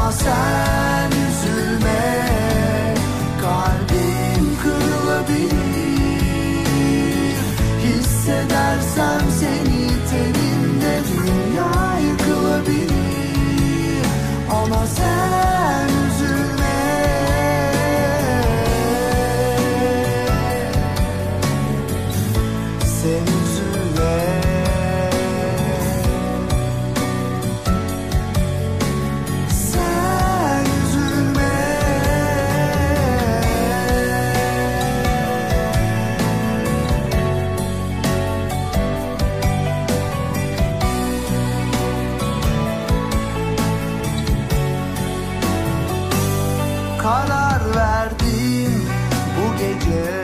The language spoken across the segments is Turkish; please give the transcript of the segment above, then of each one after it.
Ama sen üzülme, kalbim kırılabilir. Hissedersem seni tenimde, dünya yıkılabilir. Ama sen üzülme, sen üzülme. Karar verdim bu gece,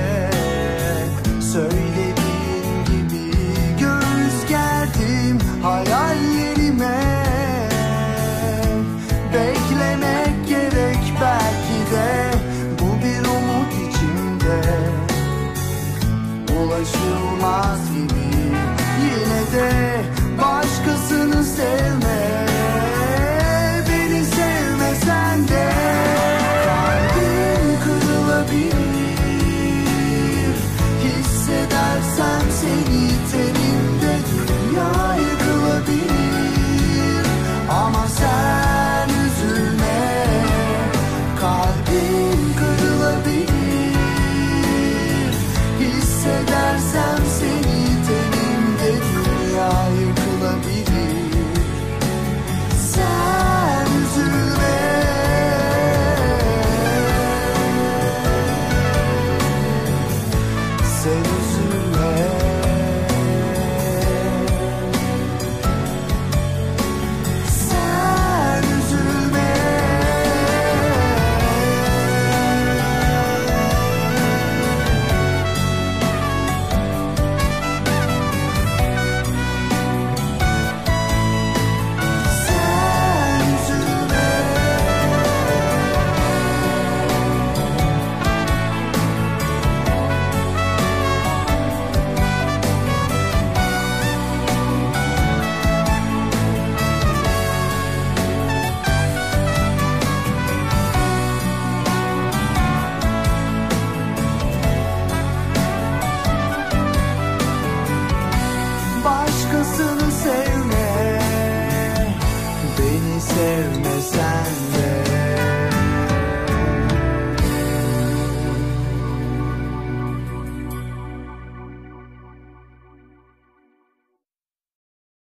söylediğin gibi göğüs gerdim hayallerime. Beklemek gerek belki de, bu bir umut içimde, ulaşılmaz gibi. Yine de başkasını sevme, beni sevmesen de. Hissedersem seni tenimde, dünya yıkılabilir. Ama sen üzülme, kalbim kırılabilir. Hissedersem seni tenimde, dünya yıkılabilir. Sen üzülme. Sen üzülme, sen üzülme. Sen üzülme. Başkasını sevme, beni sevmesen.